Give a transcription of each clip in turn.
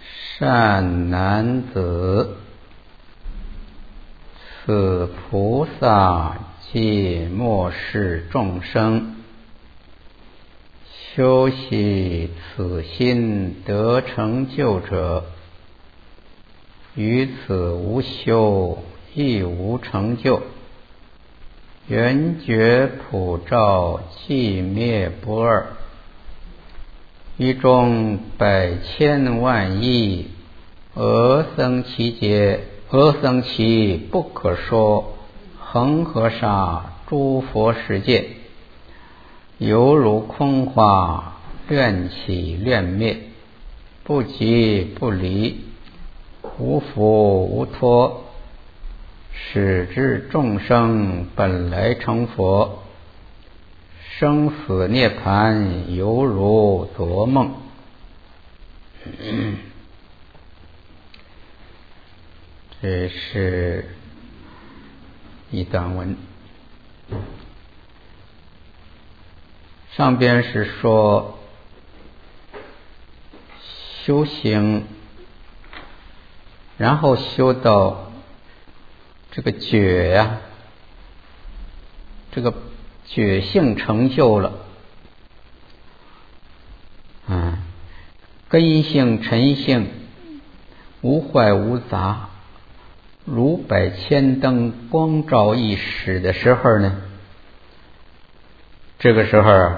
善男子，此菩萨即末世众生，修习此心得成就者，于此无修亦无成就，圆觉普照寂灭不二，于中百千万亿阿僧祇不可说恒河沙诸佛世界，犹如空花恋起恋灭，不即不离，无福无脱，使之众生本来成佛，生死涅槃犹如昨梦。这是一段文，上边是说修行，然后修到这个觉呀，这个觉性成就了，根性尘性无坏无杂，如百千灯光照一时的时候呢，这个时候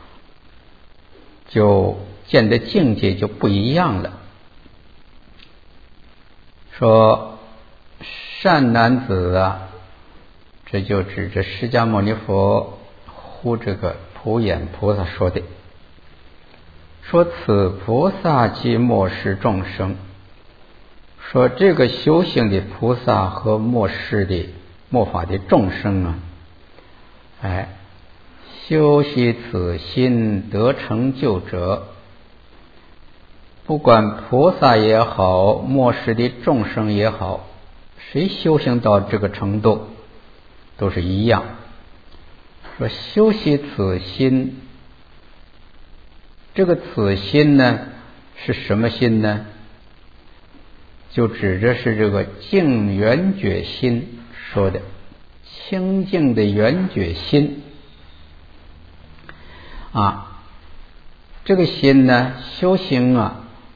就见的境界就不一样了。说善男子啊，这就指着释迦牟尼佛呼这个普眼菩萨说的，说此菩萨即末世众生，说这个修行的菩萨和末世的末法的众生啊，修习此心得成就者，不管菩萨也好，末世的众生也好，谁修行到这个程度都是一样。说修习此心，这个此心呢是什么心呢？就指着是这个净圆觉心说的，清净的圆觉心这个心呢修行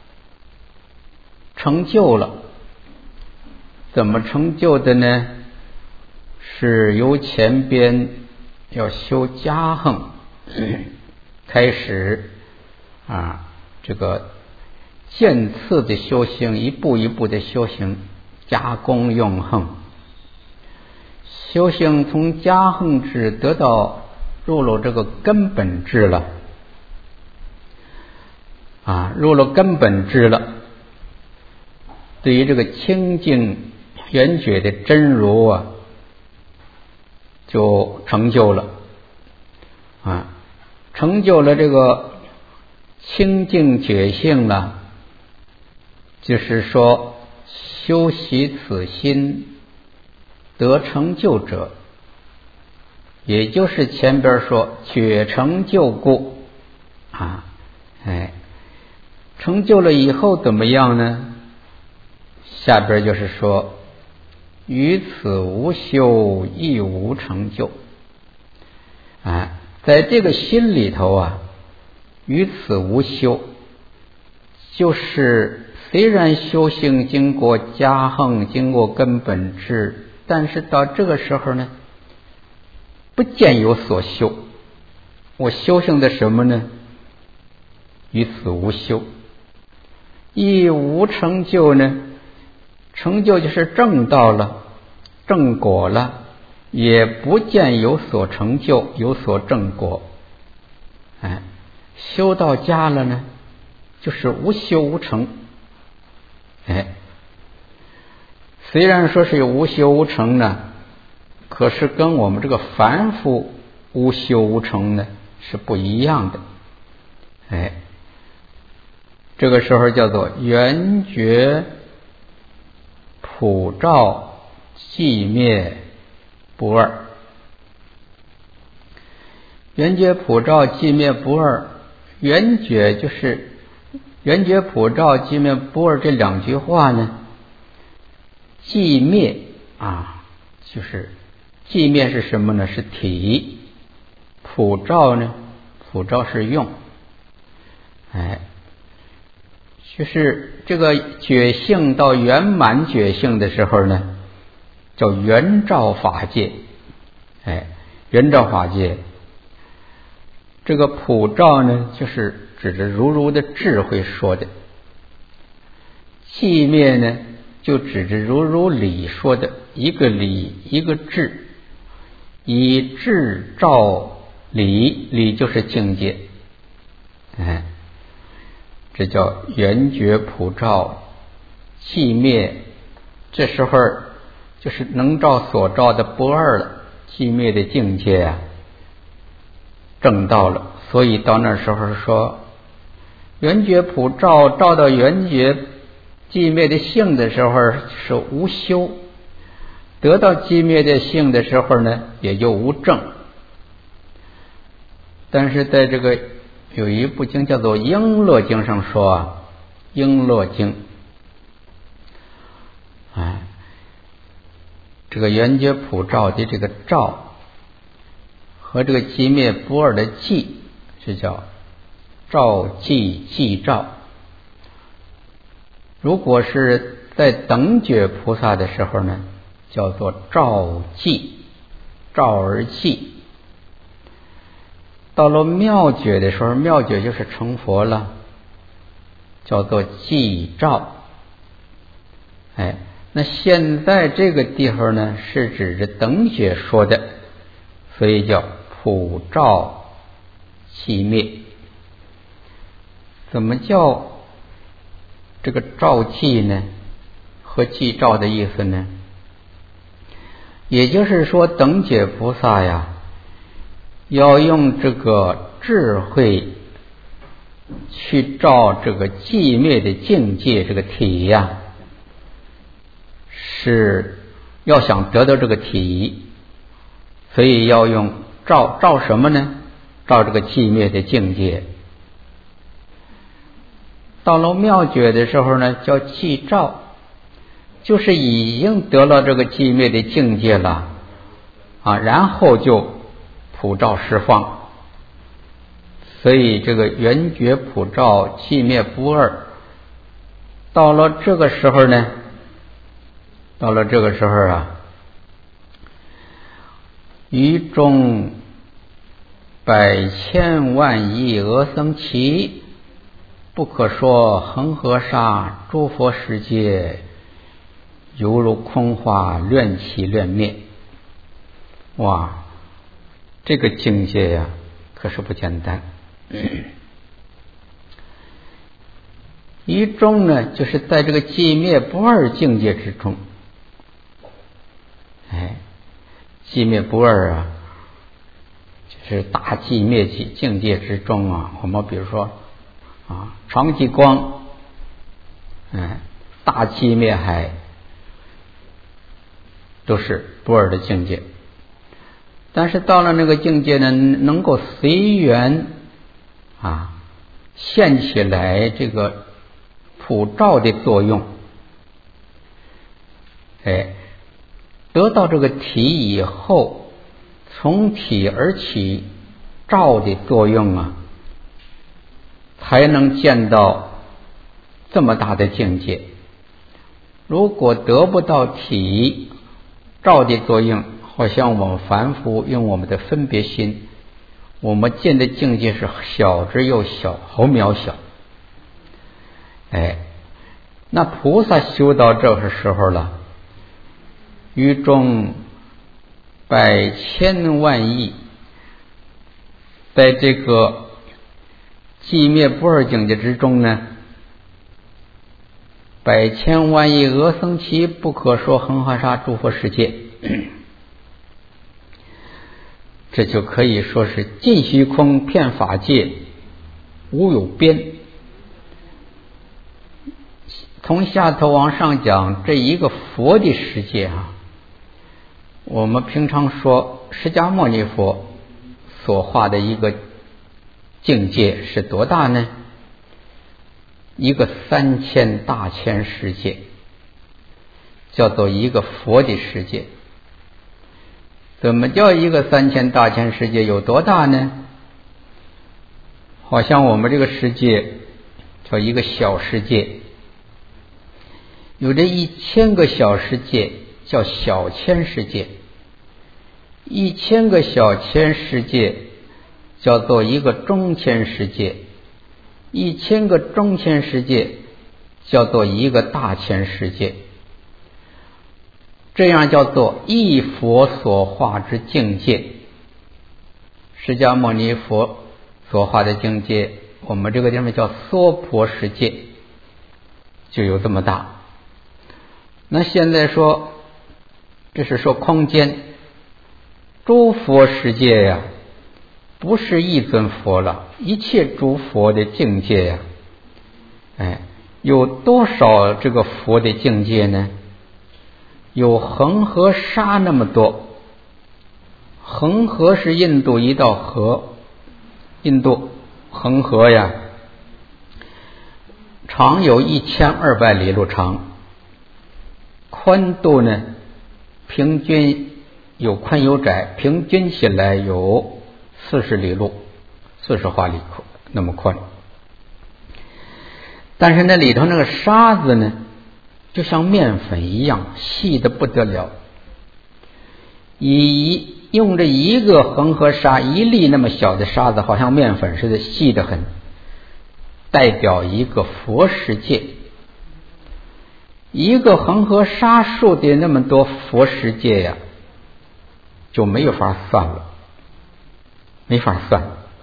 成就了。怎么成就的呢？是由前边要修加行开始这个渐次的修行，一步一步的修行，加功用行，修行从加行智得到入了这个根本智了入了根本智了，对于这个清净圆觉的真如就成就了成就了这个清净觉性了，就是说修习此心得成就者，也就是前边说觉成就故成就了以后怎么样呢？下边就是说于此无修亦无成就在这个心里头于此无修，就是虽然修行经过加行，经过根本智，但是到这个时候呢，不见有所修。我修行的什么呢？于此无修，亦无成就呢？成就就是证到了，正果了，也不见有所成就，有所正果。修到家了呢，就是无修无成。虽然说是有无修无成呢，可是跟我们这个凡夫无修无成呢是不一样的。这个时候叫做圆觉普照寂灭不二。圆觉普照寂灭不二，圆觉就是圆觉普照寂灭不二这两句话呢，寂灭就是寂灭是什么呢？是体。普照呢，普照是用。就是这个觉性到圆满觉性的时候呢，叫圆照法界。圆照法界，这个普照呢，就是指着如的智慧说的；寂灭呢，就指着如理说的，一个理一个智，以智照理，理就是境界。这叫圆觉普照寂灭，这时候就是能照所照的不二了，寂灭的境界证到了。所以到那时候说圆觉普照，照到圆觉寂灭的性的时候是无修，得到寂灭的性的时候呢，也就无证。但是在这个有一部经叫做《璎珞经》上说璎珞经，这个圆觉普照的这个照和这个寂灭不二的寂，是叫照寂寂照。如果是在等觉菩萨的时候呢，叫做照寂，照而寂。到了妙觉的时候，妙觉就是成佛了，叫做寂照。那现在这个地方呢，是指着等觉说的，所以叫普照寂灭。怎么叫这个照寂呢？和寂照的意思呢？也就是说，等觉菩萨呀，要用这个智慧去照这个寂灭的境界，这个体呀，是要想得到这个体，所以要用照什么呢？照这个寂灭的境界。到了妙觉的时候呢，叫寂照，就是已经得了这个寂灭的境界了然后就普照十方。所以这个圆觉普照寂灭不二，到了这个时候呢，于中百千万亿阿僧祇，不可说恒河沙诸佛世界，犹如空花乱起乱灭。哇，这个境界呀，可是不简单。于中呢，就是在这个寂灭不二境界之中。寂灭不二就是大寂灭境界之中我们比如说长寂光，大寂灭海，都是不二的境界。但是到了那个境界呢，能够随缘现起来这个普照的作用，得到这个体以后，从体而起照的作用才能见到这么大的境界。如果得不到体照的作用，好像我们凡夫用我们的分别心，我们见的境界是小之又小，好渺小。那菩萨修到这个时候了，于中百千万亿，在这个寂灭不二境界之中呢，百千万亿阿僧祇，不可说恒河沙诸佛世界，这就可以说是尽虚空遍法界，无有边。从下头往上讲，这一个佛的世界我们平常说释迦牟尼佛所画的一个境界是多大呢？ 一个3000大千世界，叫做一个佛的世界。怎么叫一个3000大千世界？有多大呢？好像我们这个世界叫一个小世界，有这1000个小世界叫小千世界，1000个小千世界叫做一个中千世界，1000个中千世界叫做一个大千世界。这样叫做一佛所化之境界。释迦牟尼佛所化的境界，我们这个地方叫娑婆世界，就有这么大。那现在说，这是说空间，诸佛世界呀，不是一尊佛了，一切诸佛的境界呀，有多少这个佛的境界呢？有恒河沙那么多。恒河是印度一道河，印度恒河呀，长有1200里路长，宽度呢，平均有宽有窄，平均起来有40里路，40华里口那么宽。但是那里头那个沙子呢，就像面粉一样细得不得了，用这一个恒河沙，1粒那么小的沙子，好像面粉似的细得很，代表一个佛世界。一个恒河沙数的那么多佛世界呀，就没有法算了，没法算。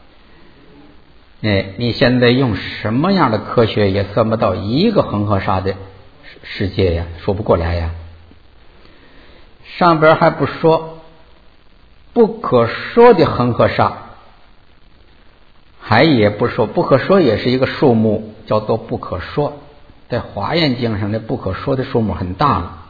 你现在用什么样的科学也算不到一个恒河沙的世界呀，说不过来呀。上边还不说不可说的恒河沙，还也不说，不可说也是一个数目，叫做不可说。在华严经上的不可说的数目很大了。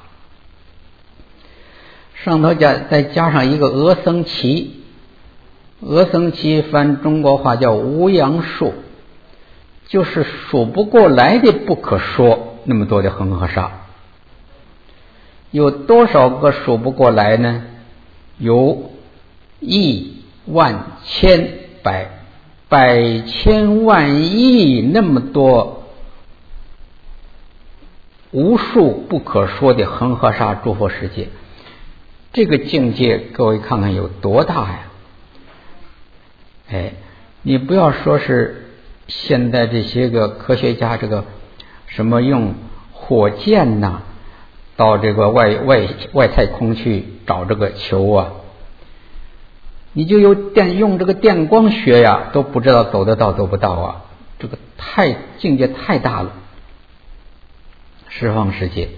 上头再加上一个阿僧祇，阿僧祇翻中国话叫无量数，就是数不过来的不可说那么多的恒河沙。有多少个数不过来呢？有亿万千百千万亿那么多无数不可说的恒河沙诸佛世界。这个境界各位看看有多大呀。你不要说是现在这些个科学家这个什么用火箭呐，到这个外太空去找这个球啊，你就用这个电光学呀，都不知道走得到走不到啊，这个境界太大了。十方世界，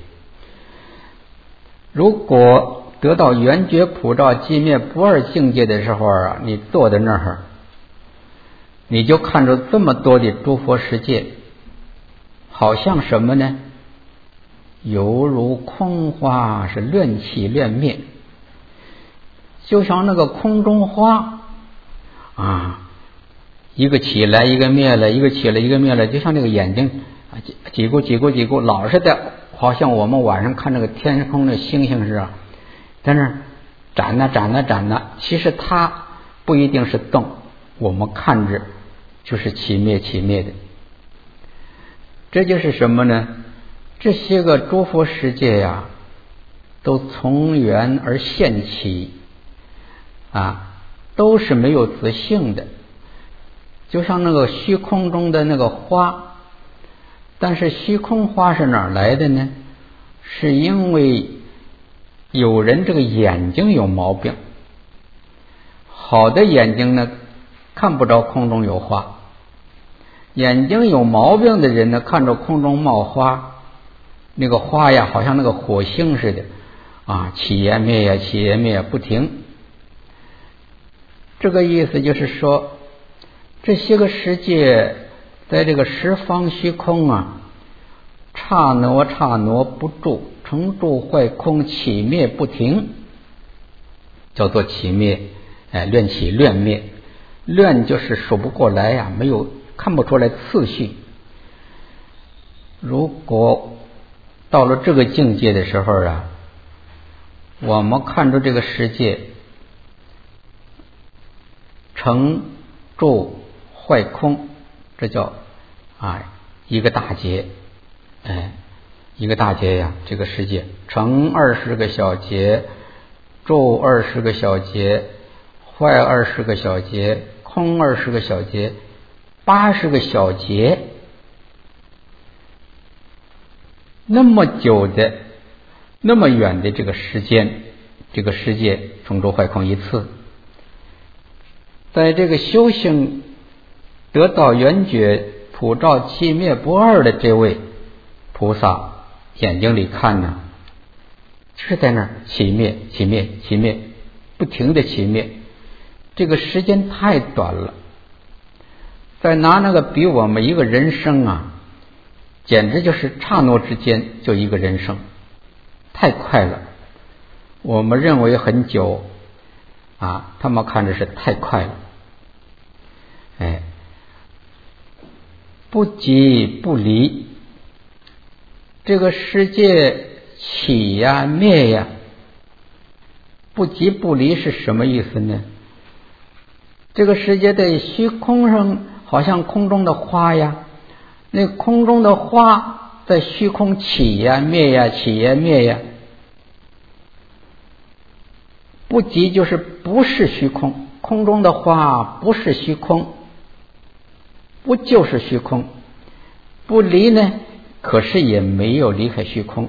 如果得到圆觉普照寂灭不二境界的时候啊，你坐在那儿，你就看着这么多的诸佛世界，好像什么呢？犹如空花是乱起乱灭，就像那个空中花啊，一个起来一个灭了，一个起来一个灭了，就像那个眼睛几股老是在，好像我们晚上看那个天空的星星似的，在那展呐，其实它不一定是动，我们看着就是起灭的。这就是什么呢？这些个诸佛世界呀，都从缘而现起都是没有自性的，就像那个虚空中的那个花。但是虚空花是哪儿来的呢？是因为有人这个眼睛有毛病，好的眼睛呢看不着空中有花，眼睛有毛病的人呢看着空中冒花，那个花呀好像那个火星似的起也灭不停。这个意思就是说，这些个世界在这个十方虚空刹那不住，成住坏空，起灭不停，叫做起灭，乱起乱灭。乱就是数不过来没有看不出来次序。 如果到了这个境界的时候啊，我们看着这个世界成住坏空，这叫一个大劫，一个大劫呀！这个世界成20个小劫，住20个小劫，坏20个小劫，空20个小劫，80个小劫，那么久的那么远的这个时间，这个世界成住坏空一次，在这个修行得到圆觉普照寂灭不二的这位菩萨眼睛里看呢，是在那儿起灭起灭起灭，不停的起灭，这个时间太短了。再拿那个比我们一个人生啊，简直就是刹那之间就一个人生，太快了。我们认为很久他们看着是太快了。不即不离，这个世界起呀灭呀，不即不离是什么意思呢？这个世界在虚空上好像空中的花呀，那空中的花在虚空起呀灭呀起呀灭呀，不即就是不是虚空，空中的花不是虚空，不就是虚空，不离呢，可是也没有离开虚空。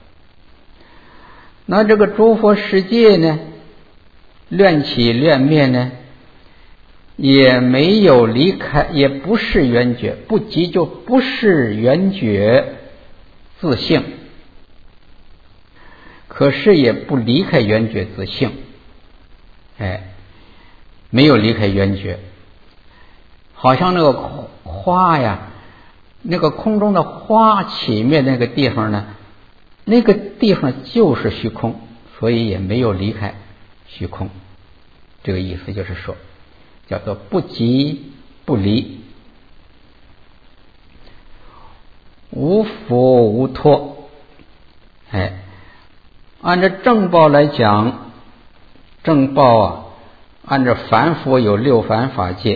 那这个诸佛世界呢，乱起乱灭呢，也没有离开，也不是圆觉，不即就不是圆觉自性，可是也不离开圆觉自性，没有离开圆觉。好像那个花呀，那个空中的花起灭那个地方呢，那个地方就是虚空，所以也没有离开虚空。这个意思就是说，叫做不即不离，无佛无托。按照正报来讲，正报按照凡夫有6凡法界。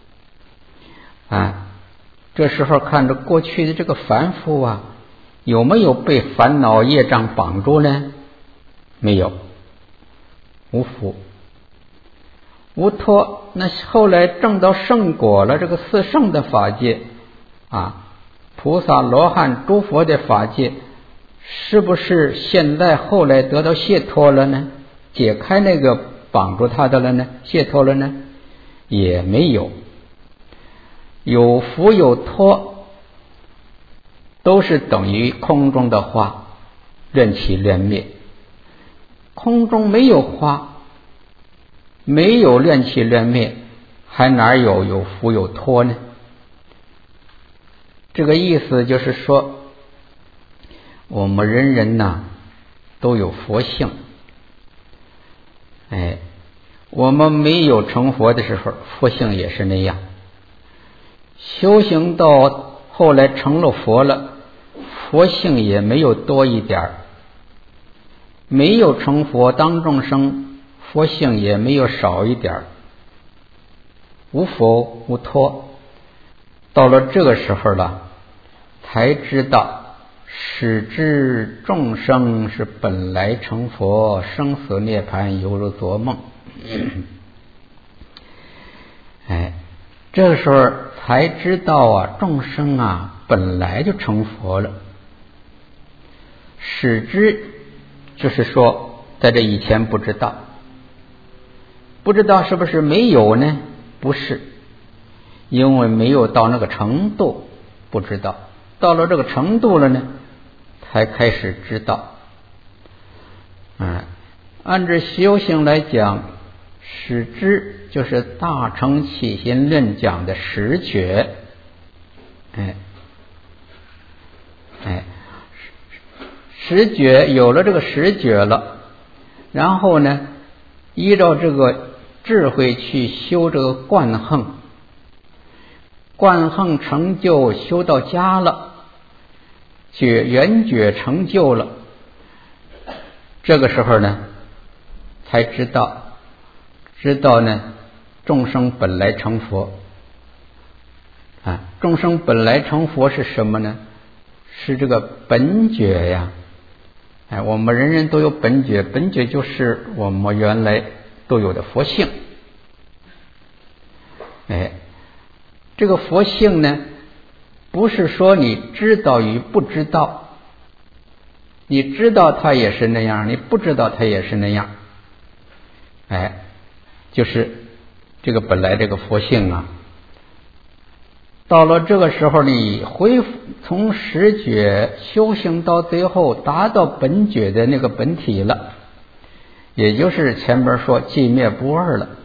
这时候看着过去的这个凡夫有没有被烦恼业障绑住呢？没有，无福无托。那后来证到圣果了，这个四圣的法界菩萨罗汉诸佛的法界，是不是现在后来得到解脱了呢？解开那个绑住他的了呢？解脱了呢？也没有。有福有托，都是等于空中的花，乱起乱灭。空中没有花，没有乱起乱灭，还哪有福有托呢？这个意思就是说，我们人人都有佛性。我们没有成佛的时候，佛性也是那样。修行到后来成了佛了，佛性也没有多一点，没有成佛当众生，佛性也没有少一点，无佛无托。到了这个时候了，才知道始知众生是本来成佛，生死涅槃犹如做梦。这个时候才知道众生本来就成佛了。始知就是说在这以前不知道，不知道是不是没有呢？不是，因为没有到那个程度不知道，到了这个程度了呢，才开始知道。按照修行来讲，始知就是大乘起心论讲的实觉。实觉有了这个实觉了，然后呢，依照这个智慧去修这个观行，观行成就修到家了， 圆觉成就了，这个时候呢才知道呢众生本来成佛啊。众生本来成佛是什么呢？是这个本觉呀。我们人人都有本觉，本觉就是我们原来都有的佛性。这个佛性呢，不是说你知道与不知道，你知道它也是那样，你不知道它也是那样。就是这个本来这个佛性啊，到了这个时候，你恢复从实觉修行到最后达到本觉的那个本体了，也就是前边说寂灭不二了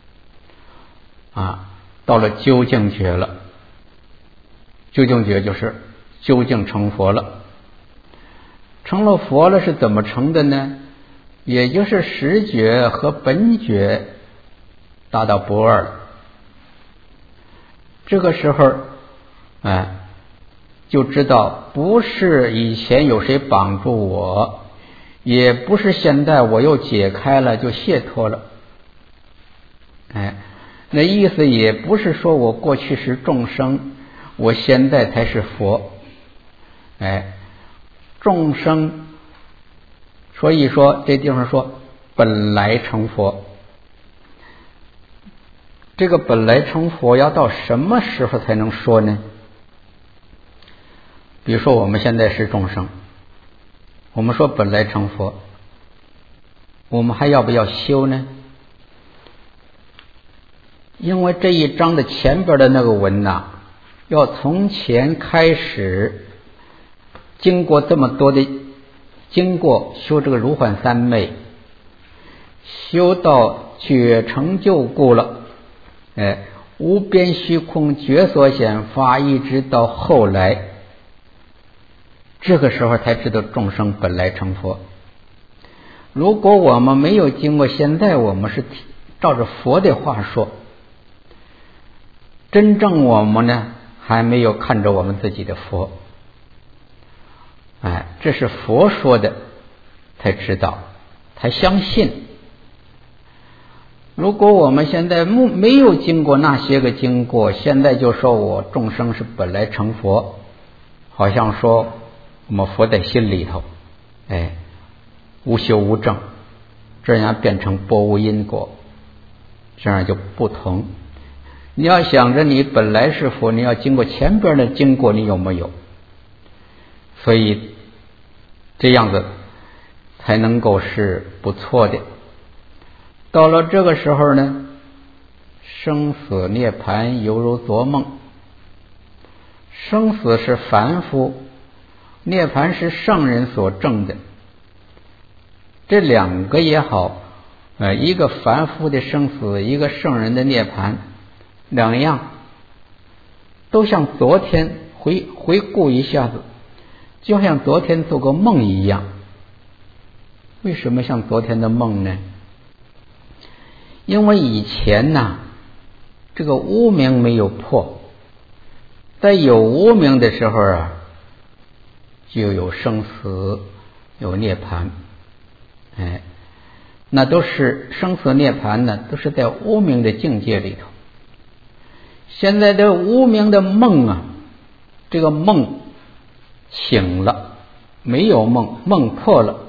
啊，到了究竟觉了。究竟觉就是究竟成佛了。成了佛了是怎么成的呢？也就是实觉和本觉达到不二了。这个时候就知道不是以前有谁绑住我，也不是现在我又解开了就解脱了。那意思也不是说我过去是众生，我现在才是佛。众生，所以说这地方说本来成佛。这个本来成佛要到什么时候才能说呢？比如说我们现在是众生，我们说本来成佛，我们还要不要修呢？因为这一章的前边的那个文要从前开始，经过这么多的经过修这个如幻三昧，修到觉成就故了，无边虚空觉所显法，一直到后来，这个时候才知道众生本来成佛。如果我们没有经过，现在我们是照着佛的话说，真正我们呢还没有看着我们自己的佛。这是佛说的才知道，才相信。如果我们现在没有经过那些个经过，现在就说我众生是本来成佛，好像说我们佛在心里头，无修无证，这样变成波无因果，这样就不同。你要想着你本来是佛，你要经过前边的经过，你有没有？所以这样子才能够是不错的。到了这个时候呢，生死涅槃犹如做梦。生死是凡夫，涅槃是圣人所证的。这两个也好，一个凡夫的生死，一个圣人的涅槃，两样都像昨天回顾一下子，就像昨天做个梦一样。为什么像昨天的梦呢？因为以前这个无明没有破，在有无明的时候就有生死，有涅槃。那都是生死涅槃呢，都是在无明的境界里头。现在这无明的梦这个梦醒了，没有梦，梦破了。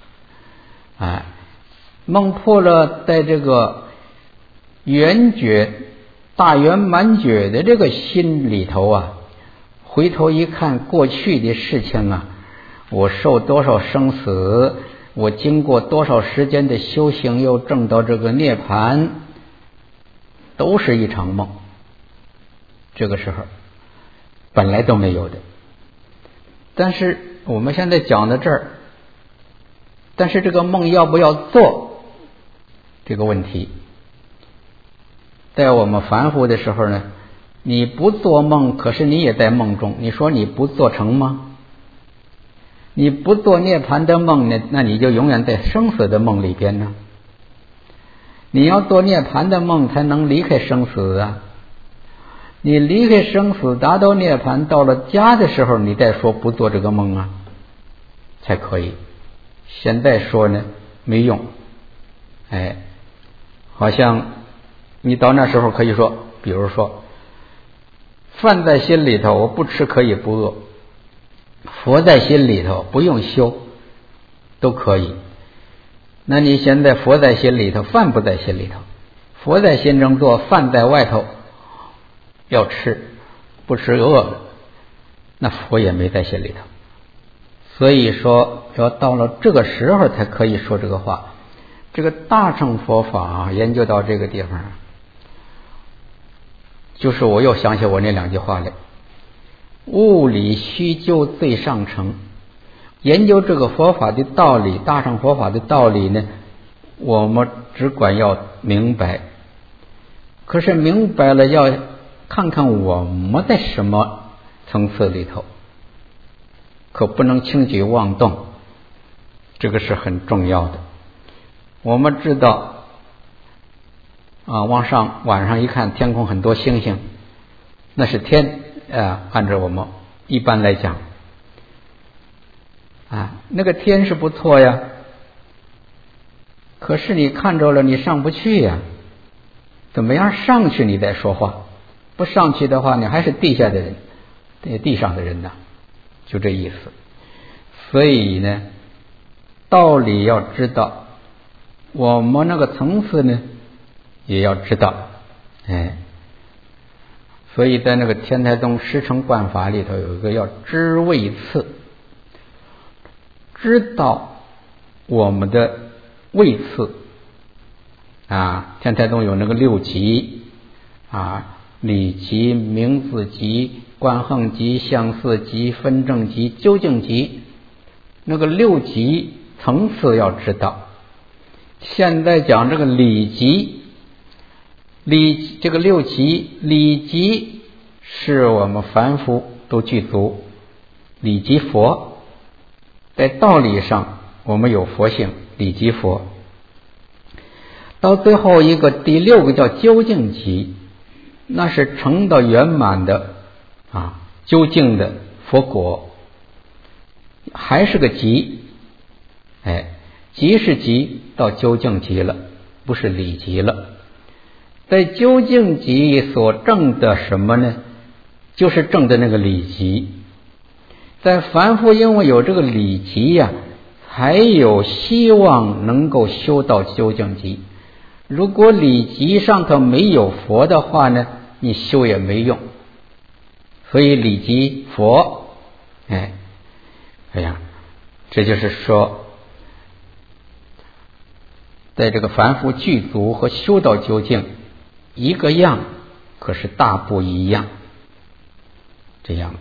梦破了，在这个圆觉大圆满觉的这个心里头回头一看过去的事情我受多少生死，我经过多少时间的修行，又证到这个涅槃，都是一场梦。这个时候本来都没有的。但是我们现在讲到这儿，但是这个梦要不要做这个问题，在我们凡夫的时候呢，你不做梦，可是你也在梦中，你说你不做成吗？你不做涅槃的梦呢，那你就永远在生死的梦里边呢。你要做涅槃的梦才能离开生死你离开生死达到涅槃到了家的时候，你再说不做这个梦啊才可以。现在说呢没用。好像你到那时候可以说，比如说饭在心里头，我不吃可以不饿，佛在心里头不用修都可以。那你现在佛在心里头，饭不在心里头，佛在心中做，饭在外头要吃，不吃饿了，那佛也没在心里头。所以说要到了这个时候才可以说这个话。这个大乘佛法研究到这个地方，就是我又想起我那两句话来，物理虚究最上乘。研究这个佛法的道理，大乘佛法的道理呢，我们只管要明白，可是明白了要看看我们在什么层次里头，可不能轻举妄动，这个是很重要的。我们知道往上晚上一看天空很多星星，那是天按照我们一般来讲那个天是不错呀，可是你看着了你上不去呀，怎么样上去你再说话，不上去的话你还是地下的人，地上的人呐，就这意思。所以呢道理要知道，我们那个层次呢也要知道。所以在那个天台宗师承观法里头有一个叫知位次，知道我们的位次天台宗有那个六级理级、名字级、观横级、相似级、分正级、究竟级，那个六级层次要知道。现在讲这个理级，这个六级，理级是我们凡夫都具足，理级佛在道理上我们有佛性，理级佛。到最后一个第六个叫究竟级，那是成到圆满的究竟的佛果，还是个级。级是级到究竟级了，不是理级了。在究竟级所证的什么呢？就是证的那个理级。在凡夫因为有这个理级才有希望能够修到究竟级。如果理级上头没有佛的话呢，你修也没用。所以理级佛这就是说在这个凡夫具足和修到究竟一个样，可是大不一样。这样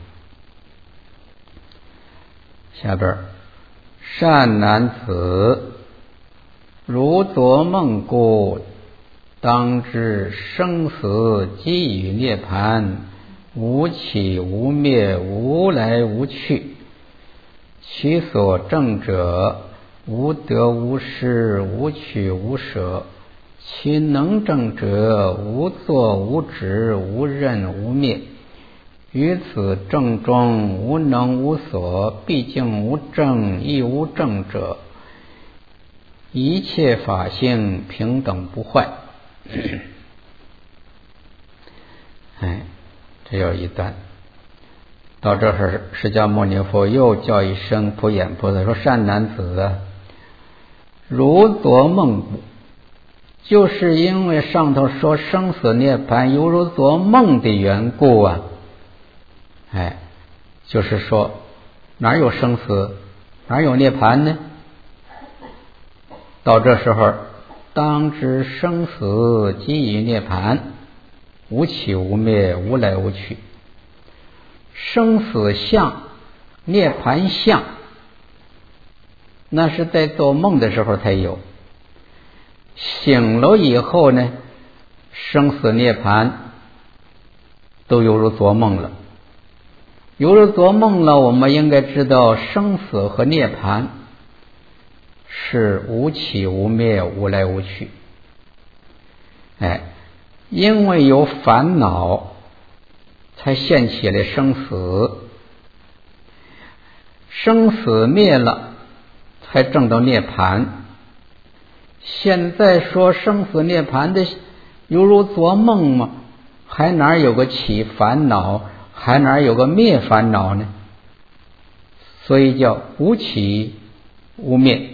下边，善男子，如作梦故，当知生死即与涅槃，无起无灭，无来无去。其所证者，无得无失，无取无舍。其能证者，无作无止，无任无灭。于此正中，无能无所，毕竟无正，亦无正者。一切法性平等不坏。这有一段。到这儿，释迦牟尼佛又叫一声普眼菩萨说：“善男子如做梦故。”就是因为上头说生死涅槃犹如做梦的缘故就是说哪有生死，哪有涅槃呢？到这时候，当知生死即与涅槃，无起无灭，无来无去。生死相、涅槃相，那是在做梦的时候才有。醒了以后呢，生死涅槃都犹如做梦了。犹如做梦了，我们应该知道生死和涅槃是无起无灭，无来无去。因为有烦恼， 才现起了生死，生死灭了才证到涅槃。现在说生死涅槃的犹如做梦嘛，还哪有个起烦恼，还哪有个灭烦恼呢？所以叫无起无灭。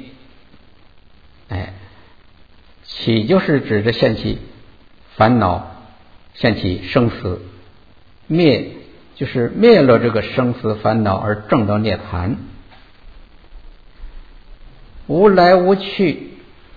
起就是指着现起烦恼，现起生死；灭就是灭了这个生死烦恼而证到涅槃。无来无去，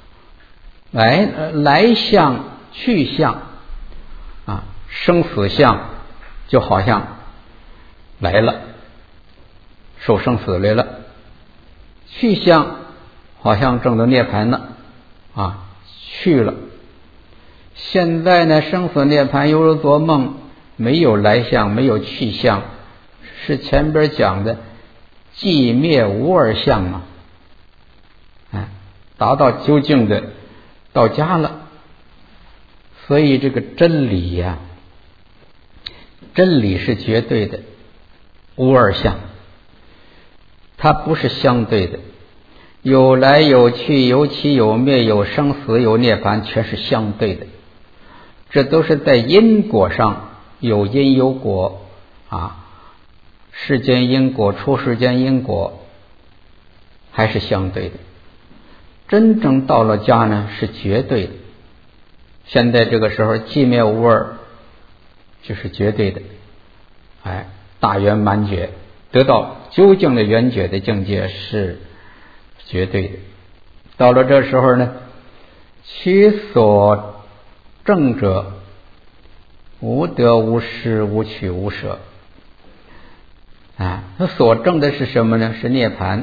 来相去相生死相就好像来了，受生死来了；去相好像证到涅槃了去了。现在呢，生死涅槃犹如做梦，没有来相，没有去相，是前边讲的寂灭无二相嘛。达到究竟的到家了。所以这个真理呀，真理是绝对的，无二相，它不是相对的。有来有去，有起有灭，有生死有涅槃，全是相对的。这都是在因果上有因有果世间因果出世间因果还是相对的。真正到了家呢是绝对的。现在这个时候寂灭无二就是绝对的，大圆满觉，得到究竟的圆觉的境界是绝对的。到了这时候呢，其所证者无得无失无取无舍。他所证的是什么呢？是涅槃。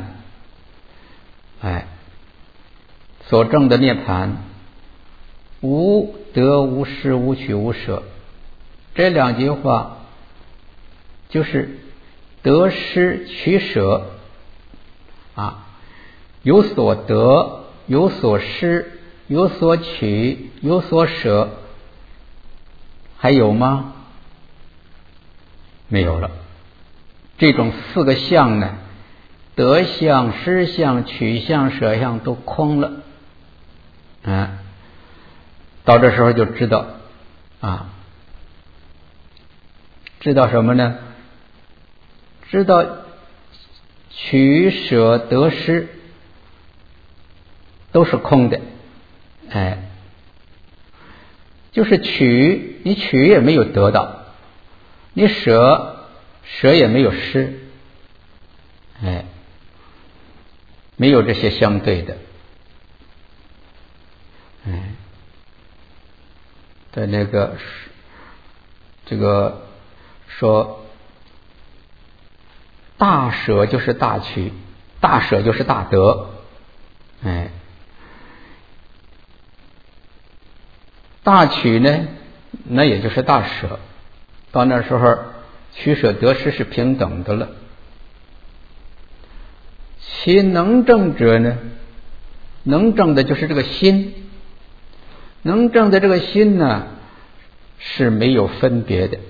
所证的涅槃，无得无失无取无舍。这两句话就是得失取舍有所得，有所失，有所取，有所舍，还有吗？没有了。这种四个相呢，得相、失相、取相、舍相都空了。到这时候就知道知道什么呢？知道取舍得失都是空的。就是取，你取也没有得到，你舍也没有失。没有这些相对的。在那个这个说大舍就是大取，大舍就是大得。大取呢，那也就是大舍。到那时候取舍得失是平等的了。其能证者呢，能证的就是这个心，能证的这个心呢是没有分别的。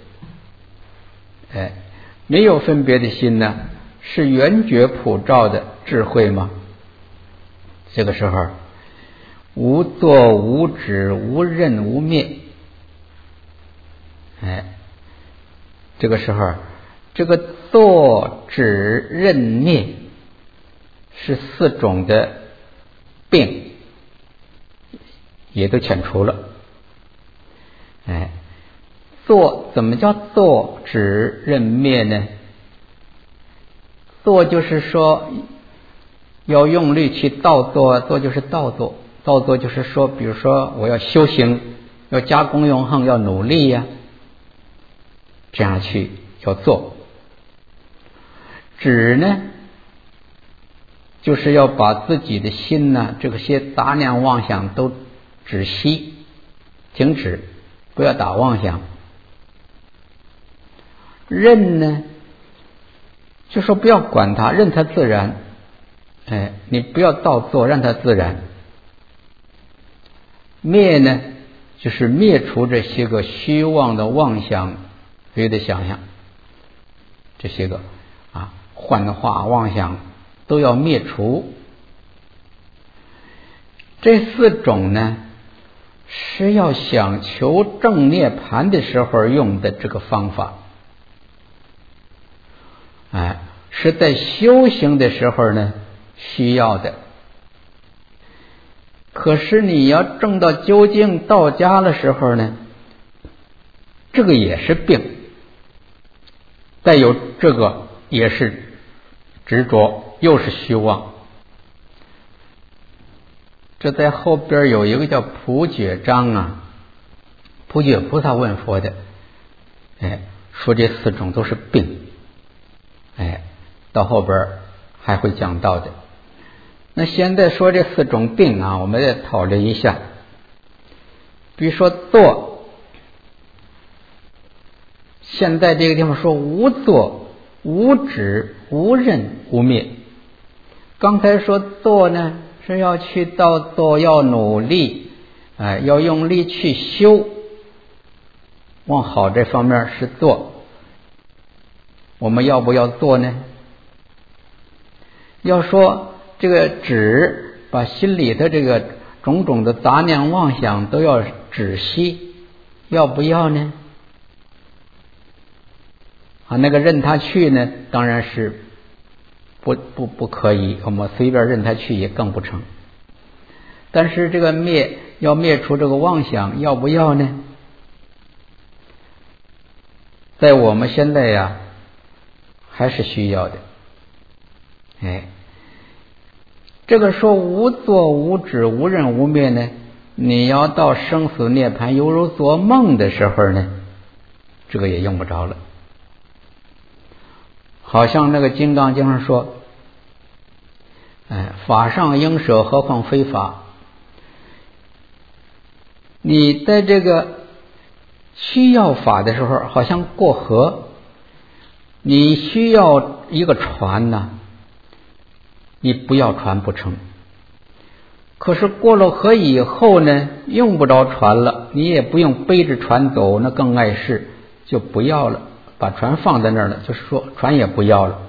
没有分别的心呢是圆觉普照的智慧吗？这个时候无作无止无任无灭。这个时候这个作止任灭是四种的病也都遣除了。作怎么叫作止任灭呢？作就是说要用力去倒作，作就是倒作，倒作就是说，比如说我要修行，要加功用行，要努力呀，这样去要做。止呢，就是要把自己的心呢，这些杂念妄想都止息，停止，不要打妄想。任呢，就说不要管它，任它自然。你不要倒作，让它自然。灭呢，就是灭除这些个虚妄的妄想别的想象。 这些个幻化妄想都要灭除。这4种呢，是要想求正涅盘的时候用的这个方法，是在修行的时候呢需要的。可是你要证到究竟到家的时候呢，这个也是病，再有这个也是执着，又是虚妄。这在后边有一个叫普觉章普觉菩萨问佛的，说这4种都是病，到后边还会讲到的。那现在说这4种病我们再讨论一下。比如说作，现在这个地方说无作、无止、无任、无灭。刚才说作呢，是要去到做，要努力，要用力去修，往好这方面是做。我们要不要做呢？要说这个止，把心里的这个种种的杂念妄想都要止息，要不要呢？那个任他去呢，当然是不可以，我们随便任他去也更不成。但是这个要灭除这个妄想，要不要呢？在我们现在还是需要的。这个说无作、无止、无任、无灭呢，你要到生死涅槃犹如做梦的时候呢，这个也用不着了。好像那个金刚经上说，法上应舍，何况非法。你在这个需要法的时候，好像过河，你需要一个船你不要船不成。可是过了河以后呢，用不着船了，你也不用背着船走，那更碍事，就不要了，把船放在那儿了，就是说船也不要了。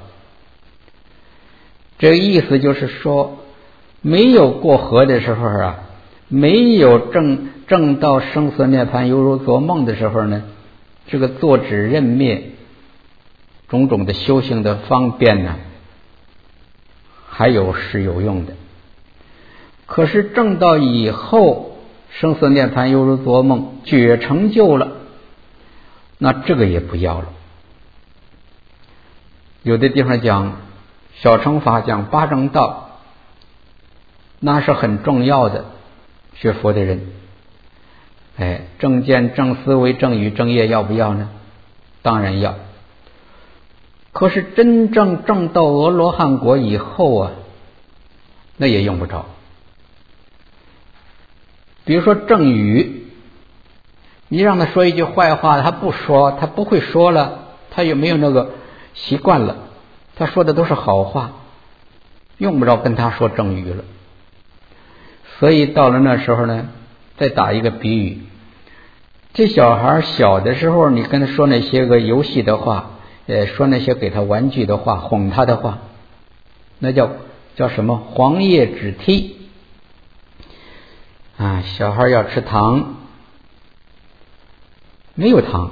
这个意思就是说，没有过河的时候没有正到生死涅槃犹如做梦的时候呢，这个作止任灭种种的修行的方便还是有用的。可是正到以后生死涅槃犹如做梦，觉成就了，那这个也不要了。有的地方讲小乘法，讲八正道，那是很重要的，学佛的人正见、正思维、正语、正业要不要呢？当然要。可是真正证到阿罗汉果以后那也用不着。比如说正语，你让他说一句坏话，他不说，他不会说了，他也没有那个习惯了，他说的都是好话，用不着跟他说正语了。所以到了那时候呢，再打一个比喻，这小孩小的时候，你跟他说那些个游戏的话，说那些给他玩具的话，哄他的话，那叫什么？黄叶指剔小孩要吃糖，没有糖，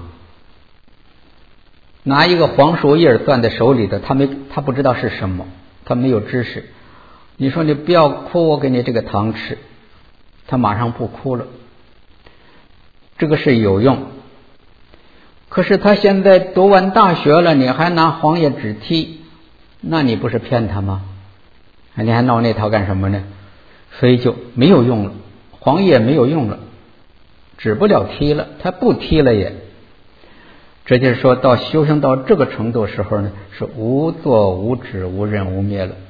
拿一个黄树叶攥在手里的，他不知道是什么，他没有知识。你说你不要哭，我给你这个糖吃，他马上不哭了，这个是有用。可是他现在读完大学了，你还拿黄叶指剔，那你不是骗他吗？你还闹那套干什么呢？所以就没有用了，黄叶没有用了，止不了剔了，他不剔了也。这就是说到修行到这个程度时候呢，是无作无止无任无灭了。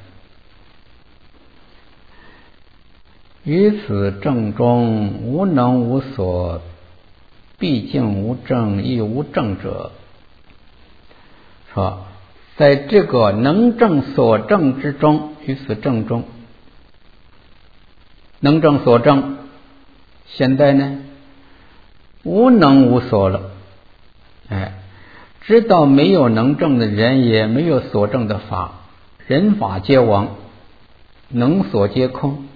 于此正中无能无所，毕竟无正亦无正者。说在这个能正所正之中，于此正中，能正所正，现在呢无能无所了， 知道没有能证的人，也没有所证的法，人法皆亡，能所皆空。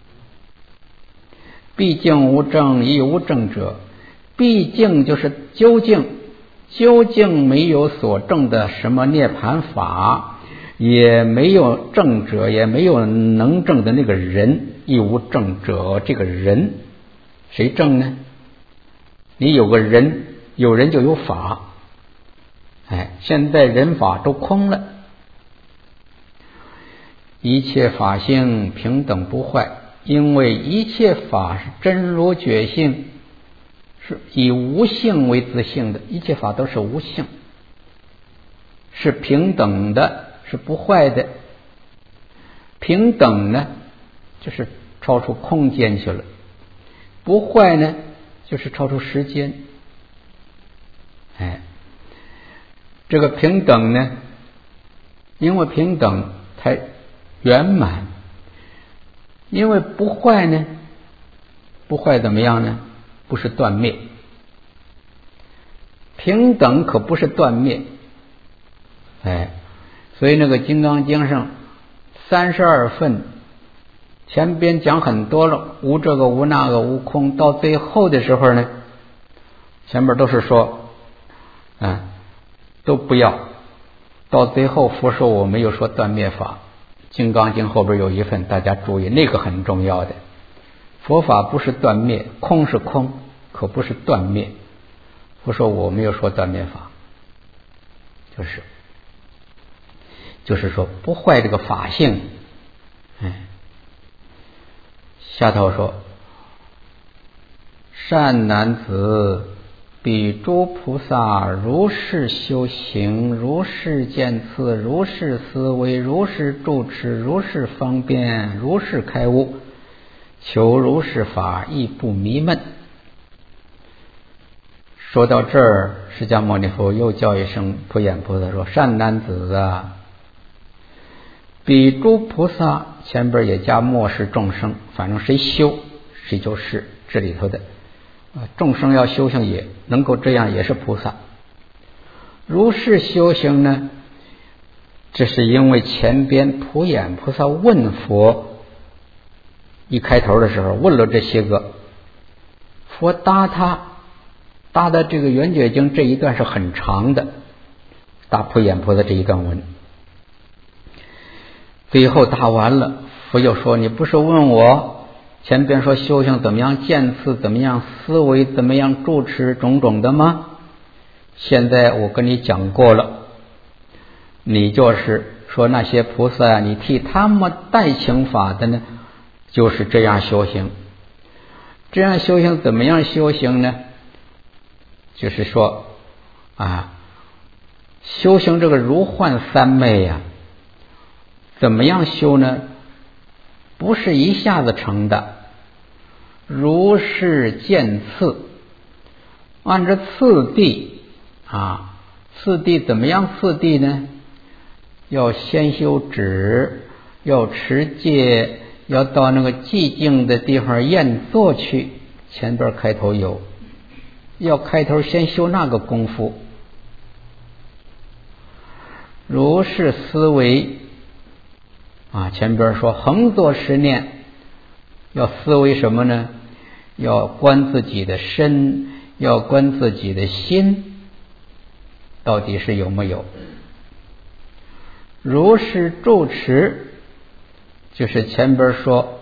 毕竟无证亦无证者，毕竟就是究竟没有所证的什么涅槃法，也没有证者，也没有能证的那个人，亦无证者。这个人谁证呢？你有个人，有人就有法。现在人法都空了。一切法性平等不坏，因为一切法是真如觉性，是以无性为自性的，一切法都是无性，是平等的，是不坏的。平等呢，就是超出空间去了；不坏呢，就是超出时间。这个平等呢，因为平等才圆满。因为不坏呢，不坏怎么样呢？不是断灭。平等可不是断灭。所以那个《金刚经》上32分，前边讲很多了，无这个无那个无空，到最后的时候呢，前面都是说都不要，到最后佛说我没有说断灭法。金刚经后边有一份，大家注意，那个很重要的。佛法不是断灭，空是空，可不是断灭。佛说我没有说断灭法，就是说不坏这个法性。下头说，善男子，彼诸菩萨如是修行，如是见次，如是思维，如是住持，如是方便，如是开悟，求如是法，亦不迷闷。说到这儿，释迦牟尼佛又叫一声普眼菩萨说，善男子啊，彼诸菩萨，前边也加末世众生，反正谁修谁就是这里头的众生要修行也能够这样，也是菩萨。如是修行呢，这是因为前边普眼菩萨问佛，一开头的时候问了这些个，佛答的这个圆觉经这一段是很长的，答普眼菩萨这一段文。最后答完了，佛又说，你不是问我前边说修行怎么样见次，怎么样思维，怎么样住持种种的吗？现在我跟你讲过了，你就是说那些菩萨，你替他们代请法的呢，就是这样修行。这样修行怎么样修行呢？就是说修行这个如幻三昧怎么样修呢？不是一下子成的，如是见次，按照次第次第怎么样次第呢？要先修止，要持戒，要到那个寂静的地方验坐去，前边开头有，要开头先修那个功夫。如是思维前边说横坐十念，要思维什么呢？要观自己的身，要观自己的心，到底是有没有。如是住持，就是前边说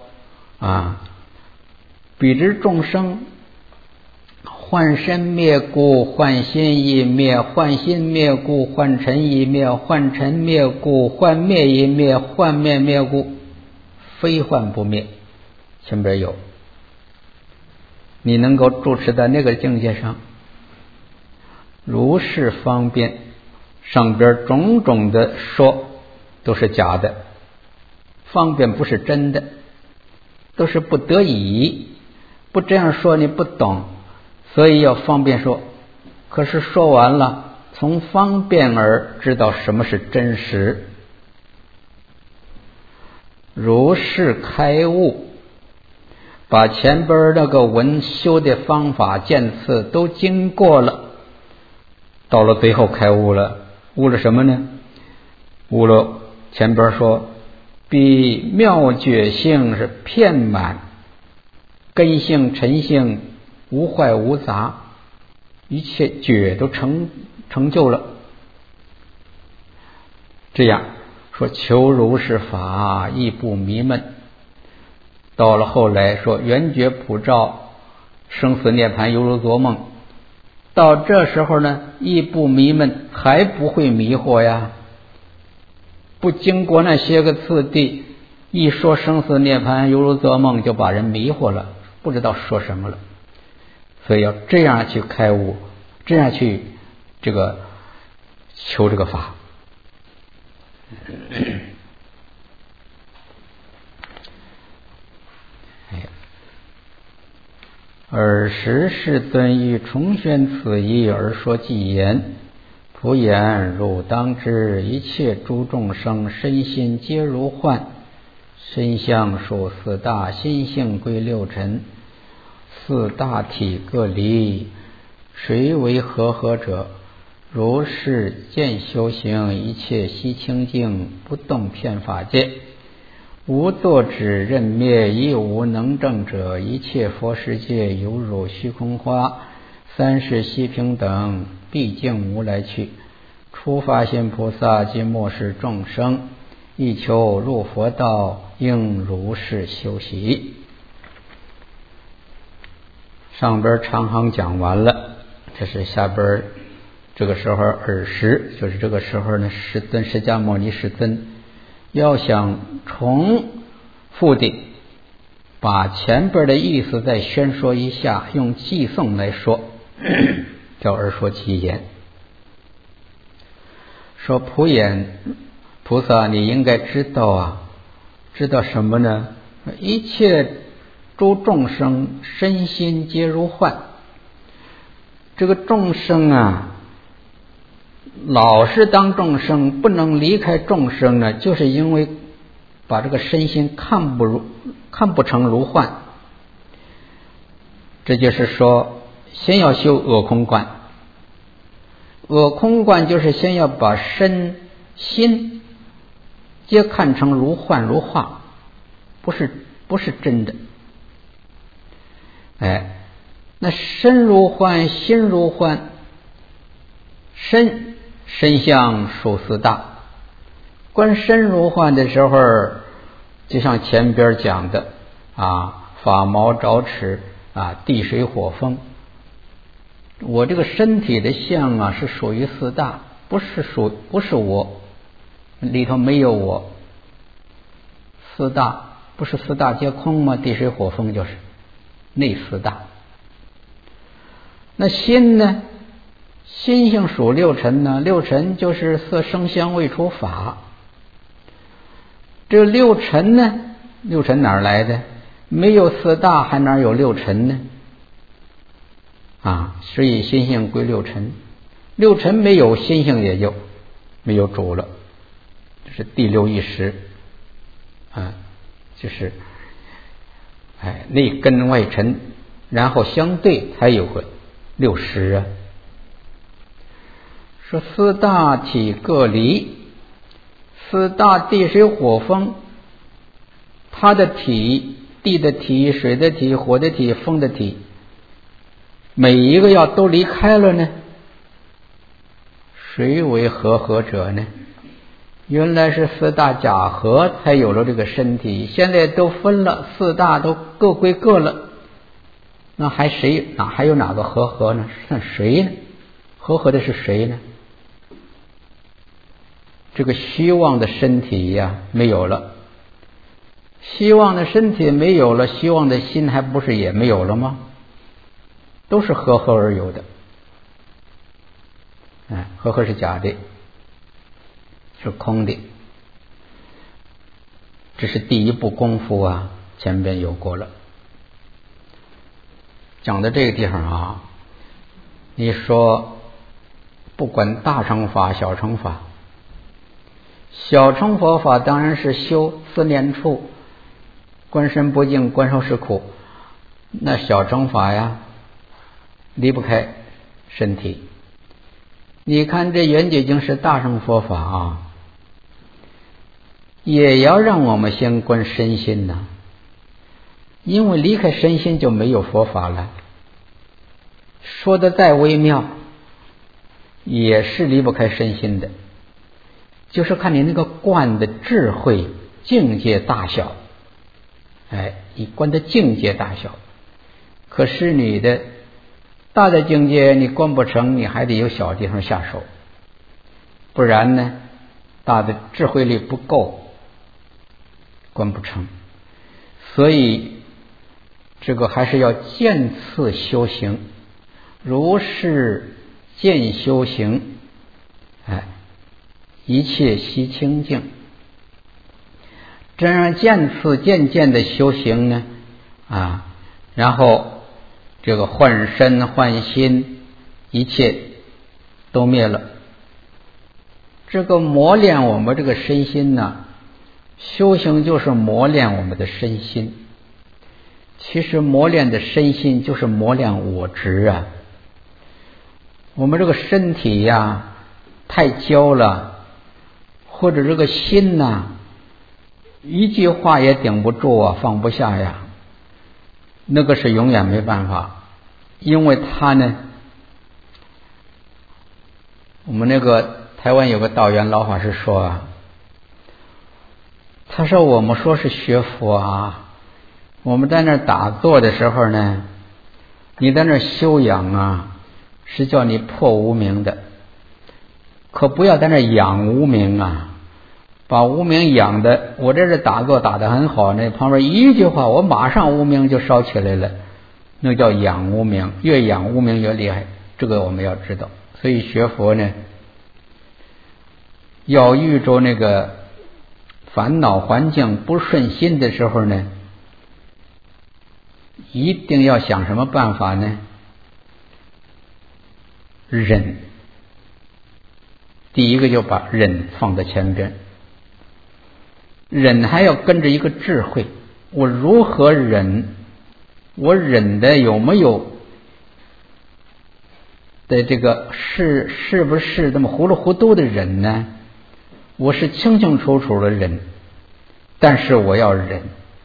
彼之众生，幻身灭故，幻心亦灭；幻心灭故，幻尘亦灭；幻尘灭故，幻灭亦灭；幻灭灭故，非幻不灭。前边有，你能够住持在那个境界上，如是方便。上边种种的说都是假的，方便不是真的，都是不得已，不这样说你不懂，所以要方便说。可是说完了，从方便而知道什么是真实。如是开悟，把前边那个文修的方法见次都经过了， 到了最后开悟了，悟了什么呢？悟了前边说彼妙觉性是遍满，根性尘性无坏无杂，一切觉都成就了。这样说求如是法亦不迷闷。到了后来说圆觉普照，生死涅槃犹如做梦，到这时候呢亦不迷闷，还不会迷惑呀。不经过那些个次第，一说生死涅槃犹如做梦，就把人迷惑了，不知道说什么了。所以要这样去开悟，这样去这个求这个法。尔时世尊欲重宣此义而说偈言：普言汝当知，一切诸众生身心皆如幻，身相属四大，心性归六尘，四大体各离，谁为和者？如是见修行，一切悉清净，不动遍法界，无作止任灭，亦无能证者。一切佛世界犹如虚空花，三世悉平等，毕竟无来去。初发心菩萨及末世众生，亦求入佛道，应如是修习。上边长行讲完了，这是下边这个时候尔时，就是这个时候呢，释迦牟尼世尊要想重复的把前边的意思再宣说一下，用偈颂来说，叫而说偈言。说普眼菩萨，你应该知道啊，知道什么呢？一切诸众生身心皆如幻。这个众生啊，老是当众生，不能离开众生呢，就是因为把这个身心看不成如幻。这就是说，先要修我空观。我空观就是先要把身心皆看成如幻如化，不是真的。那身如幻，心如幻，身相属四大。观身如幻的时候，就像前边讲的法毛爪齿地水火风。我这个身体的相啊，是属于四大，不是我，里头没有我。四大不是四大皆空吗？地水火风就是内四大。那心呢？心性属六尘呢，六尘就是色声香味触法。这个六尘呢，六尘哪儿来的？没有四大还哪有六尘呢？所以心性归六尘，六尘没有，心性也就没有主了，就是第六意识就是内根外尘，然后相对才有个六识啊。说四大体各离，四大地水火风，它的体，地的体，水的体，火的体，风的体，每一个要都离开了呢，谁为和者呢？原来是四大假合才有了这个身体，现在都分了，四大都各归各了，那还有哪个和呢？算谁呢？和的是谁呢？这个虚妄的身体呀，没有了。虚妄的身体没有了，虚妄的心还不是也没有了吗？都是和而有的。和是假的，是空的。这是第一步功夫啊，前边有过了。讲到这个地方你说不管大乘法小乘法，小乘佛法当然是修四念处，观身不净，观受是苦。那小乘法呀，离不开身体。 你看这圆觉经是大乘佛法啊，也要让我们先观身心呐，因为离开身心就没有佛法了。说的再微妙，也是离不开身心的，就是看你那个观的智慧境界大小。你观的境界大小，可是你的大的境界你观不成，你还得有小地方下手，不然呢，大的智慧力不够，观不成。所以这个还是要渐次修行，如是渐修行，一切悉清净。这样渐次渐渐的修行呢，然后这个幻身幻心一切都灭了。这个磨练我们这个身心呢，修行就是磨练我们的身心。其实磨练的身心就是磨练我执啊。我们这个身体呀太骄了，或者这个心呐，一句话也顶不住啊，放不下呀，那个是永远没办法。因为他呢，我们那个台湾有个道元老法师说啊，他说我们说是学佛啊，我们在那打坐的时候呢，你在那修养啊，是叫你破无明的，可不要在那养无明啊，把无明养的，我这是打坐打得很好呢，旁边一句话我马上无明就烧起来了，那叫养无明，越养无明越厉害，这个我们要知道。所以学佛呢，要遇着那个烦恼环境不顺心的时候呢，一定要想什么办法呢？忍。第一个就把忍放在前边，忍还要跟着一个智慧，我如何忍？我忍的有没有的这个是不是这么糊里糊涂的忍呢？我是清清楚楚的忍，但是我要忍。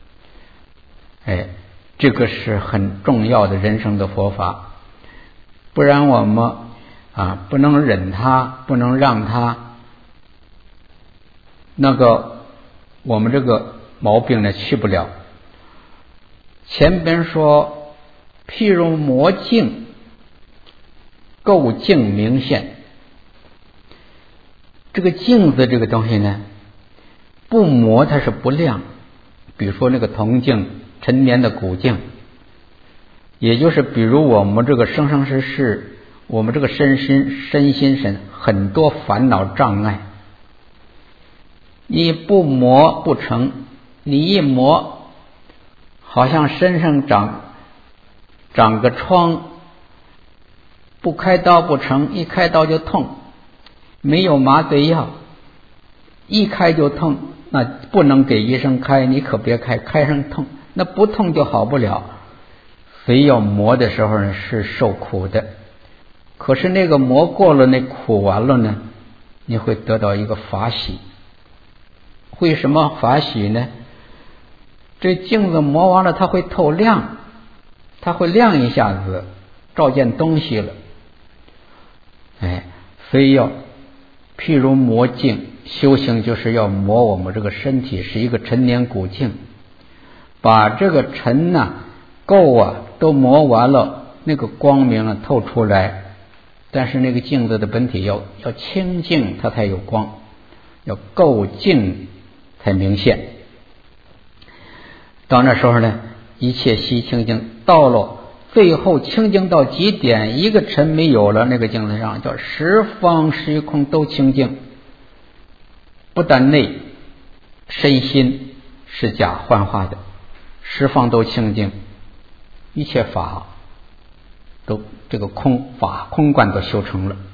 这个是很重要的人生的佛法，不然我们不能忍它，不能让它那个我们这个毛病呢去不了。前边说譬如磨镜，垢净明现。这个镜子这个东西呢，不磨它是不亮。比如说那个铜镜，陈年的古镜，也就是比如我们这个生生世世，我们这个身心很多烦恼障碍，你不磨不成，你一磨好像身上长个疮，不开刀不成，一开刀就痛，没有麻醉药，一开就痛，那不能给医生开，你可别开上痛，那不痛就好不了。所以要磨的时候呢是受苦的，可是那个磨过了，那苦完了呢，你会得到一个法喜。为什么法喜呢？这镜子磨完了它会透亮，它会亮一下子，照见东西了。所以要譬如磨镜，修行就是要磨我们这个身体，是一个陈年古镜，把这个尘垢都磨完了，那个光明透出来。但是那个镜子的本体要清净，它才有光，要垢净才明现。到那时候呢，一切悉清净，到了最后清净到极点，一个尘没有了，那个镜子上叫十方虚空都清净，不但内身心是假幻化的，十方都清净，一切法都这个空观都修成了。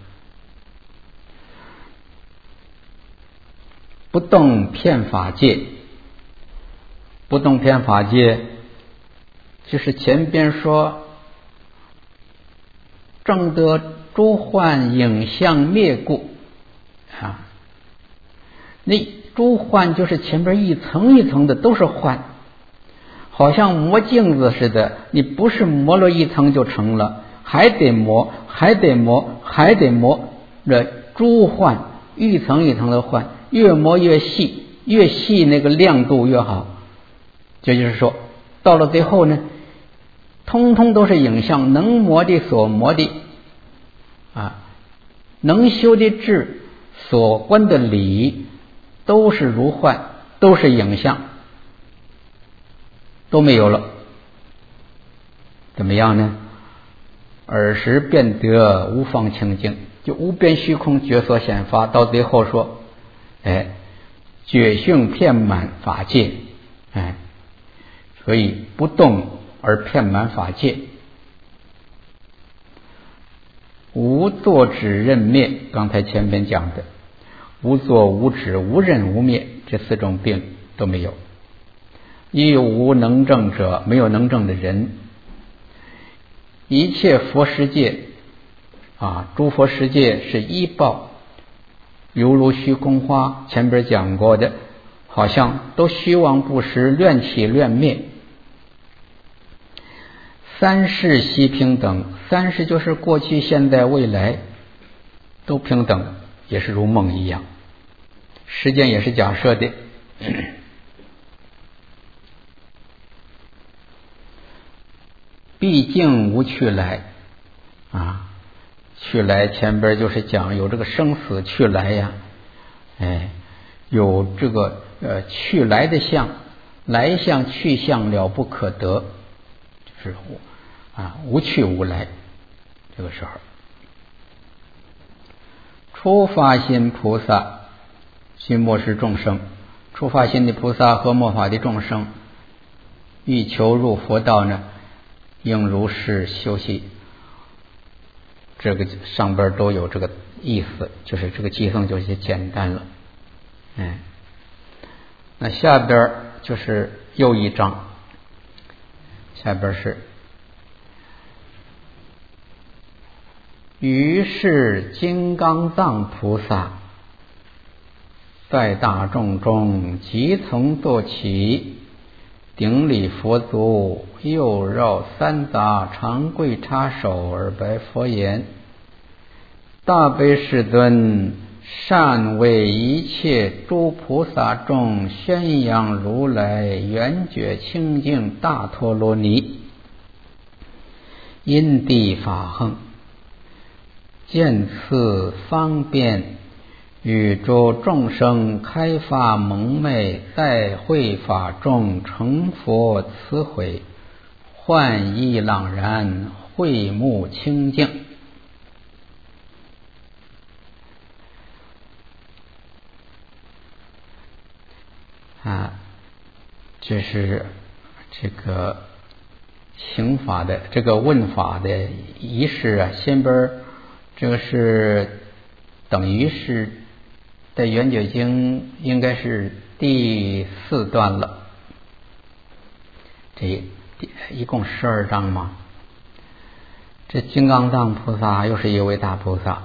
不动遍法界，不动遍法界就是前边说证得诸幻影相灭故啊。那诸幻就是前边一层一层的都是幻，好像磨镜子似的，你不是磨了一层就成了，还得磨，还得磨，还得磨。这诸幻一层一层的幻，越磨越细，越细那个亮度越好。这就是说，到了最后呢，通通都是影像，能磨的所磨的啊，能修的智所观的理，都是如幻，都是影像，都没有了。怎么样呢？尔时便得无方清净，就无边虚空觉所显发。到最后说，觉性遍满法界，所以不动而遍满法界，无作止任灭。刚才前面讲的无作无止无任无灭，这四种病都没有。亦无能证者，没有能证的人。一切佛世界诸佛世界是依报，犹如虚空花，前边讲过的，好像都虚妄不实，乱起乱灭。三世悉平等，三世就是过去现在未来都平等，也是如梦一样，时间也是假设的。毕竟无去来去来前边就是讲有这个生死去来呀，有这个去来的相，来相去相了不可得，就是无去无来。这个时候初发心菩萨须末世众生，初发心的菩萨和末法的众生，欲求入佛道呢，应如是修习。这个上边都有这个意思，就是这个偈颂就简单了。那下边就是又一章，下边是于是金刚藏菩萨在大众中即从坐起，顶礼佛足，又绕三匝，长跪插手而白佛言：大悲世尊，善为一切诸菩萨众宣扬如来圆觉清净大陀罗尼因地法行，见此方便，与诸众生开发蒙昧，在会法中成佛慈悔，幻意朗然，慧目清净。这是这个行法的这个问法的仪式先边这个是等于是在圆觉经应该是第4段了，这一共12章嘛。这金刚藏菩萨又是一位大菩萨，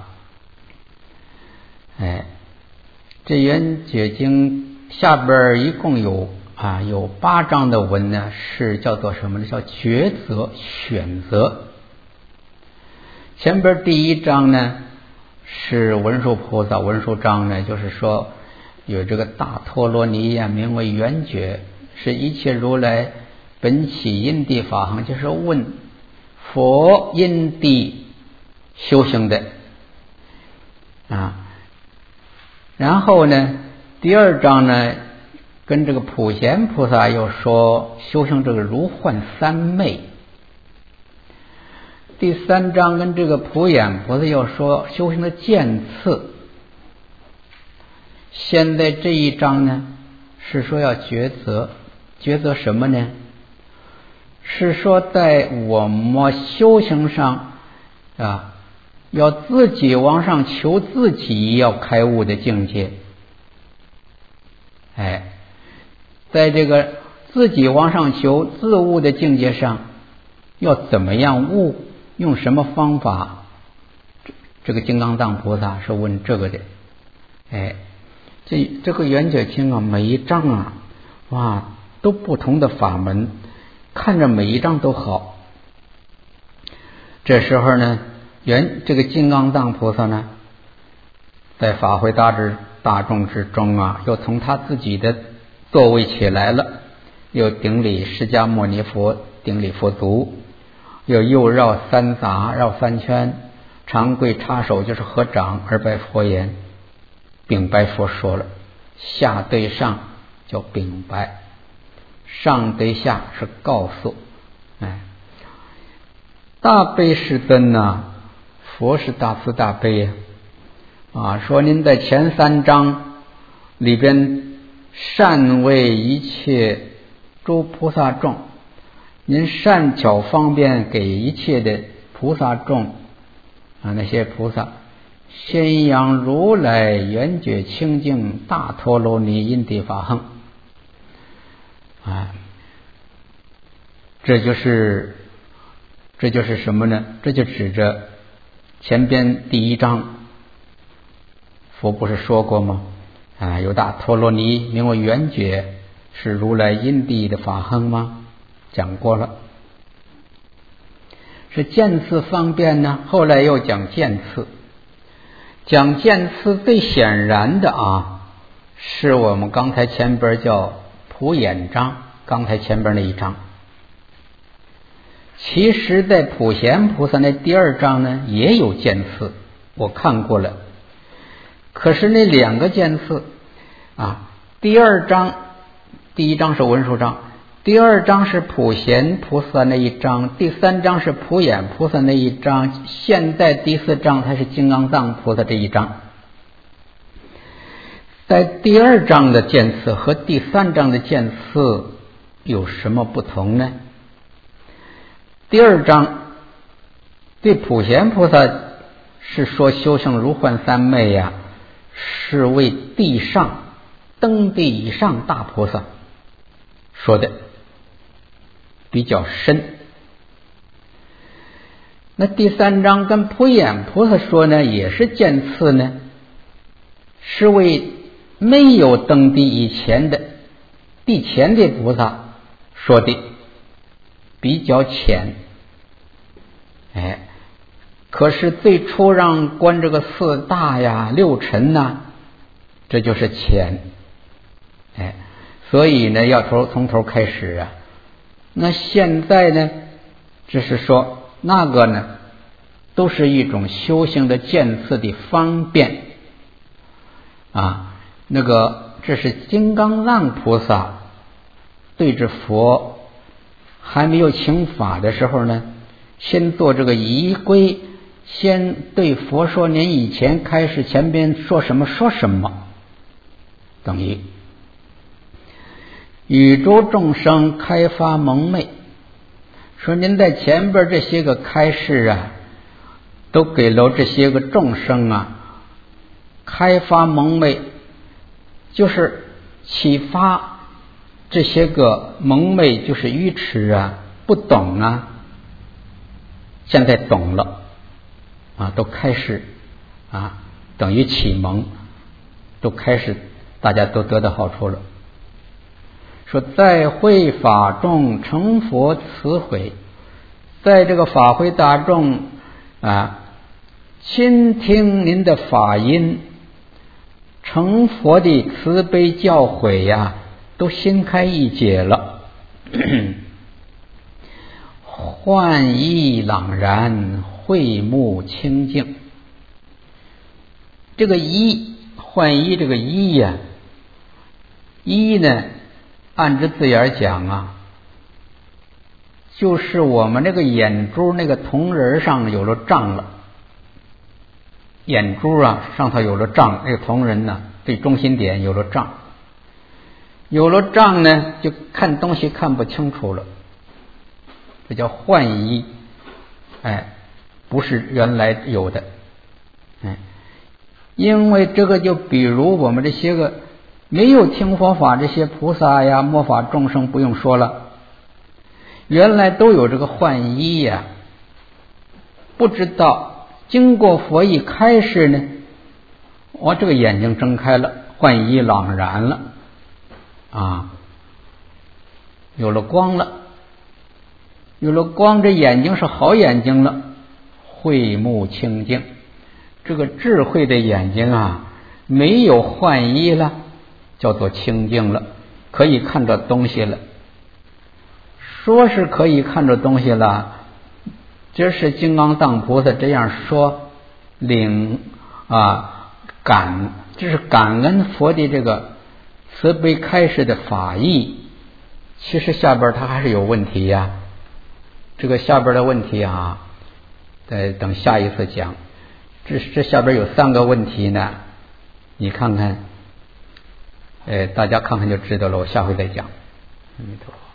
这圆觉经下边一共有8章的文呢，是叫做什么呢？叫抉择选择。前边第1章呢是文殊菩萨，文殊章呢就是说有这个大陀罗尼名为圆觉，是一切如来本起因地法行，就是问佛因地修行的然后呢第2章呢跟这个普贤菩萨又说修行这个如幻三昧，第3章跟这个普眼菩萨又说修行的渐次。现在这一章呢是说要抉择，抉择什么呢？是说在我们修行上要自己往上求自己要开悟的境界。在这个自己往上求自悟的境界上要怎么样悟，用什么方法， 这个金刚藏菩萨是问这个的。这个圆觉经啊，每一章啊，哇，都不同的法门，看着每一章都好。这时候呢，这个金刚藏菩萨呢，在法会大众之中啊，又从他自己的座位起来了，又顶礼释迦牟尼佛，顶礼佛足，又绕三匝，绕三圈，长跪插手，就是合掌而拜佛言，禀白佛说了，下对上叫禀白，上对下是告诉。大悲是真呐，佛是大慈大悲说您在前3章里边善为一切诸菩萨众，您善巧方便给一切的菩萨众那些菩萨宣扬如来圆觉清净大陀罗尼因地法行这就是什么呢？这就指着前边第1章，佛不是说过吗？有大陀罗尼名为圆觉，是如来因地的法行吗？讲过了。是渐次方便呢，后来又讲渐次。讲渐次最显然的是我们刚才前边叫普眼章，刚才前边那一章。其实在普贤菩萨那第2章呢也有渐次，我看过了。可是那2个渐次第1章是文殊章，第2章是普贤菩萨那一章，第3章是普眼菩萨那一章，现在第4章才是金刚藏菩萨这一章。在第2章的渐次和第3章的渐次有什么不同呢？第2章对普贤菩萨是说修行如幻三昧是为地上登地以上大菩萨说的比较深。那第3章跟普眼菩萨说呢，也是渐次呢，是为没有登地以前的地前的菩萨说的比较浅。可是最初让观这个4大6尘这就是浅。所以呢要从头开始那现在呢只是说那个呢都是一种修行的渐次的方便那个这是金刚藏菩萨对着佛还没有请法的时候呢，先做这个仪规，先对佛说您以前开始前边说什么说什么，等于宇宙众生开发蒙昧，说您在前边这些个开示都给了这些个众生开发蒙昧，就是启发这些个蒙昧，就是愚痴不懂现在懂了都开始等于启蒙，都开始大家都得到好处了。说在会法众成佛慈悔，在这个法会大众倾听您的法音，成佛的慈悲教诲都心开意解了幻意朗然，慧目清净。这个幻意这个意呢按着字眼讲就是我们那个眼珠那个铜人上有了障了，眼珠上头有了障，那个铜人对中心点有了障，有了障呢就看东西看不清楚了，这叫幻意不是原来有的因为这个就比如我们这些个没有听佛法这些菩萨末法众生不用说了，原来都有这个幻意不知道经过佛一开示呢，我这个眼睛睁开了，幻一朗然了啊，有了光了，有了光，这眼睛是好眼睛了，慧目清净，这个智慧的眼睛啊，没有幻一了，叫做清净了，可以看着东西了。说是可以看着东西了，这是金刚藏菩萨这样说，这是感恩佛的这个慈悲开示的法义。其实下边他还是有问题呀，这个下边的问题啊，等下一次讲。这下边有3个问题呢，你看看，大家看看就知道了。我下回再讲。阿弥陀佛。